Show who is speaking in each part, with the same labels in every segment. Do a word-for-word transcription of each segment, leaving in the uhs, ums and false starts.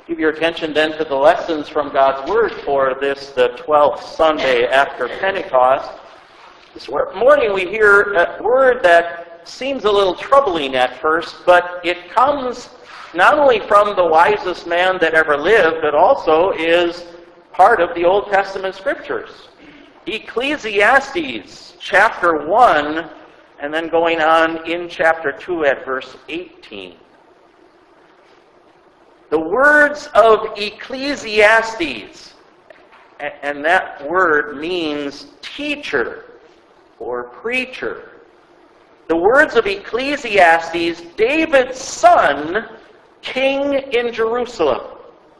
Speaker 1: Give your attention then to the lessons from God's Word for this, the twelfth Sunday after Pentecost. This morning we hear a word that seems a little troubling at first, but it comes not only from the wisest man that ever lived, but also is part of the Old Testament Scriptures. Ecclesiastes chapter one, and then going on in chapter two at verse eighteen. The words of Ecclesiastes, and that word means teacher or preacher. The words of Ecclesiastes, David's son, king in Jerusalem.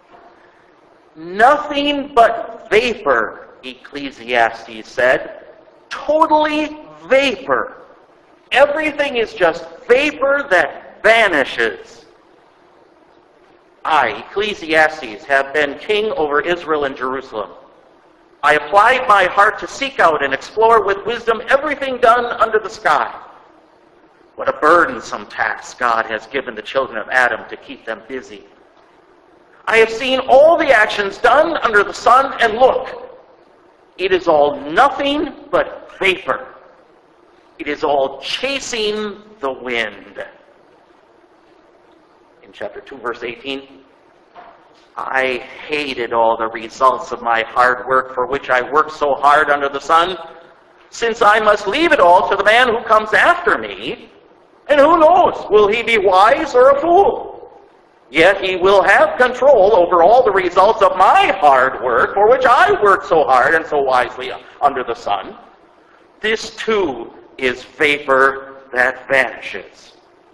Speaker 1: Nothing but vapor, Ecclesiastes said. Totally vapor. Everything is just vapor that vanishes. I, Ecclesiastes, have been king over Israel and Jerusalem. I applied my heart to seek out and explore with wisdom everything done under the sky. What a burdensome task God has given the children of Adam to keep them busy. I have seen all the actions done under the sun, and look, it is all nothing but vapor. It is all chasing the wind. In chapter two, verse eighteen, I hated all the results of my hard work for which I worked so hard under the sun, since I must leave it all to the man who comes after me. And who knows, will he be wise or a fool? Yet he will have control over all the results of my hard work for which I worked so hard and so wisely under the sun. This too is vapor that vanishes.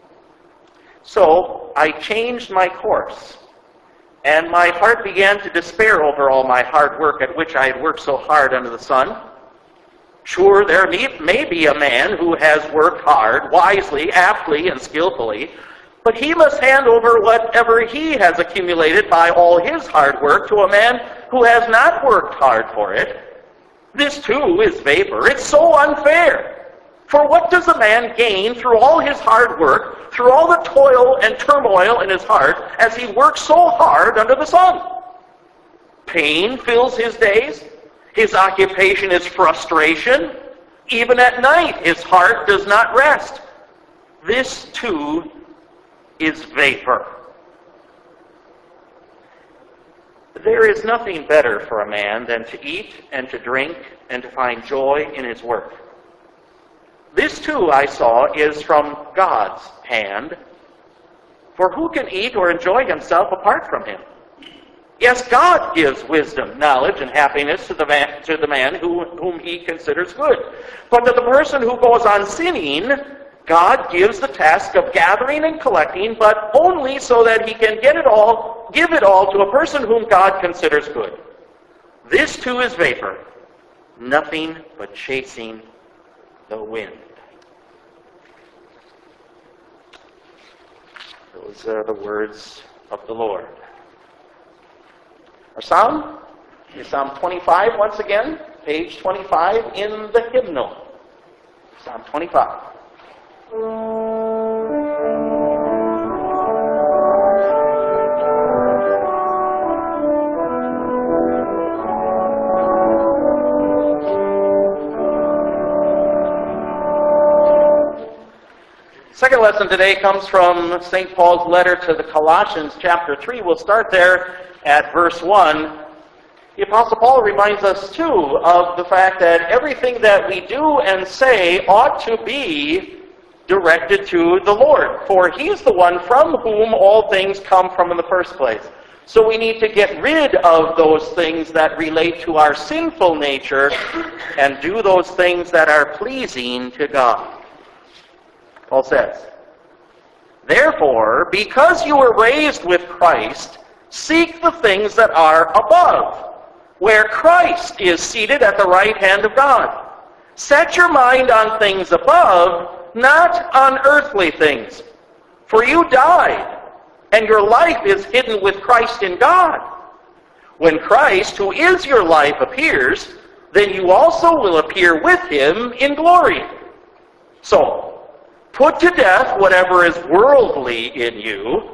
Speaker 1: So I changed my course, and my heart began to despair over all my hard work at which I had worked so hard under the sun. Sure, there may, may be a man who has worked hard, wisely, aptly, and skillfully, but he must hand over whatever he has accumulated by all his hard work to a man who has not worked hard for it. This too is vapor. It's so unfair. For what does a man gain through all his hard work, through all the toil and turmoil in his heart, as he works so hard under the sun? Pain fills his days. His occupation is frustration. Even at night, his heart does not rest. This too is vapor. There is nothing better for a man than to eat and to drink and to find joy in his work. This too, I saw, is from God's hand. For who can eat or enjoy himself apart from him? Yes, God gives wisdom, knowledge, and happiness to the man, to the man who, whom he considers good. But to the person who goes on sinning, God gives the task of gathering and collecting, but only so that he can get it all, give it all to a person whom God considers good. This too is vapor, nothing but chasing the wind. Those are the words of the Lord. Our psalm is Psalm twenty-five once again, page twenty-five in the hymnal. Psalm twenty-five. Second lesson today comes from Saint Paul's letter to the Colossians, chapter three. We'll start there at verse one. The Apostle Paul reminds us, too, of the fact that everything that we do and say ought to be directed to the Lord, for He's the one from whom all things come from in the first place. So we need to get rid of those things that relate to our sinful nature and do those things that are pleasing to God. Paul says, therefore, because you were raised with Christ, seek the things that are above, where Christ is seated at the right hand of God. Set your mind on things above, not on earthly things. For you died, and your life is hidden with Christ in God. When Christ, who is your life, appears, then you also will appear with him in glory. So, put to death whatever is worldly in you,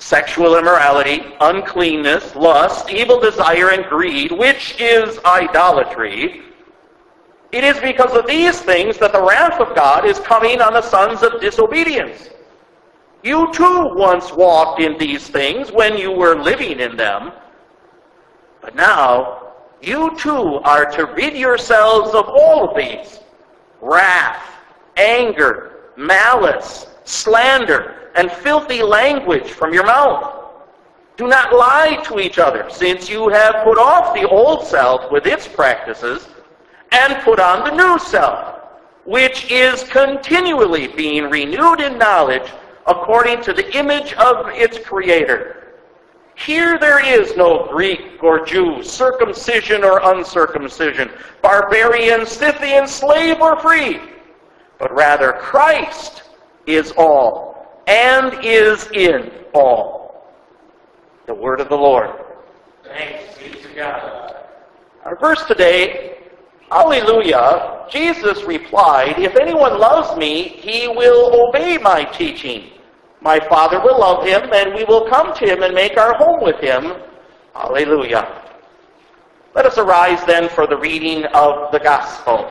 Speaker 1: sexual immorality, uncleanness, lust, evil desire, and greed, which is idolatry, it is because of these things that the wrath of God is coming on the sons of disobedience. You too once walked in these things when you were living in them, but now you too are to rid yourselves of all of these: wrath, anger, malice, slander, and filthy language from your mouth. Do not lie to each other, since you have put off the old self with its practices, and put on the new self, which is continually being renewed in knowledge according to the image of its Creator. Here there is no Greek or Jew, circumcision or uncircumcision, barbarian, Scythian, slave or free, but rather Christ is all and is in all. The word of the Lord.
Speaker 2: Thanks be to God.
Speaker 1: Our verse today, Hallelujah, Jesus replied, "If anyone loves me, he will obey my teaching. My Father will love him, and we will come to him and make our home with him." Hallelujah. Let us arise then for the reading of the Gospel.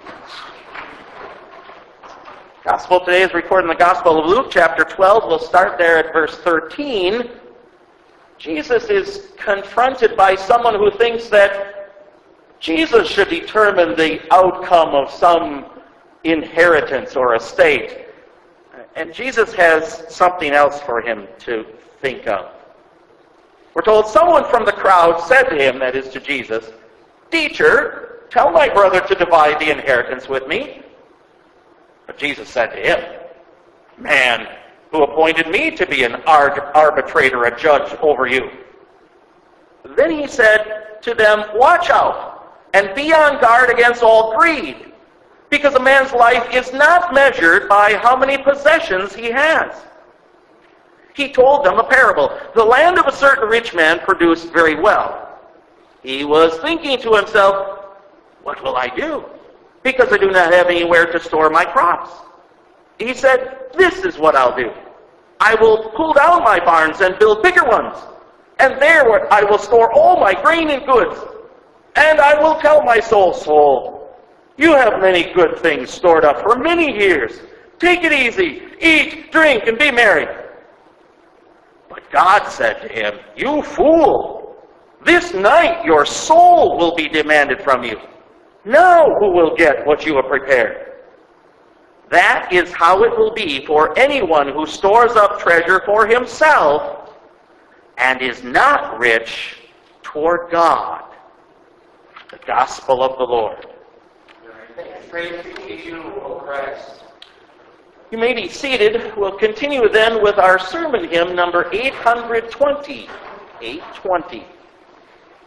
Speaker 1: Gospel today is recorded in the Gospel of Luke, chapter twelve. We'll start there at verse thirteen. Jesus is confronted by someone who thinks that Jesus should determine the outcome of some inheritance or estate. And Jesus has something else for him to think of. We're told someone from the crowd said to him, that is to Jesus, "Teacher, tell my brother to divide the inheritance with me." But Jesus said to him, "Man, who appointed me to be an arbitrator, a judge over you?" Then he said to them, "Watch out and be on guard against all greed, because a man's life is not measured by how many possessions he has." He told them a parable. The land of a certain rich man produced very well. He was thinking to himself, "What will I do? Because I do not have anywhere to store my crops." He said, "This is what I'll do. I will pull down my barns and build bigger ones, and there I will store all my grain and goods. And I will tell my soul, soul, you have many good things stored up for many years. Take it easy, eat, drink, and be merry." But God said to him, "You fool, this night your soul will be demanded from you. Now who will get what you have prepared? That is how it will be for anyone who stores up treasure for himself and is not rich toward God." The Gospel of the Lord.
Speaker 2: Praise be to you, O Christ.
Speaker 1: You may be seated. We'll continue then with our sermon hymn number eight hundred twenty. eight twenty.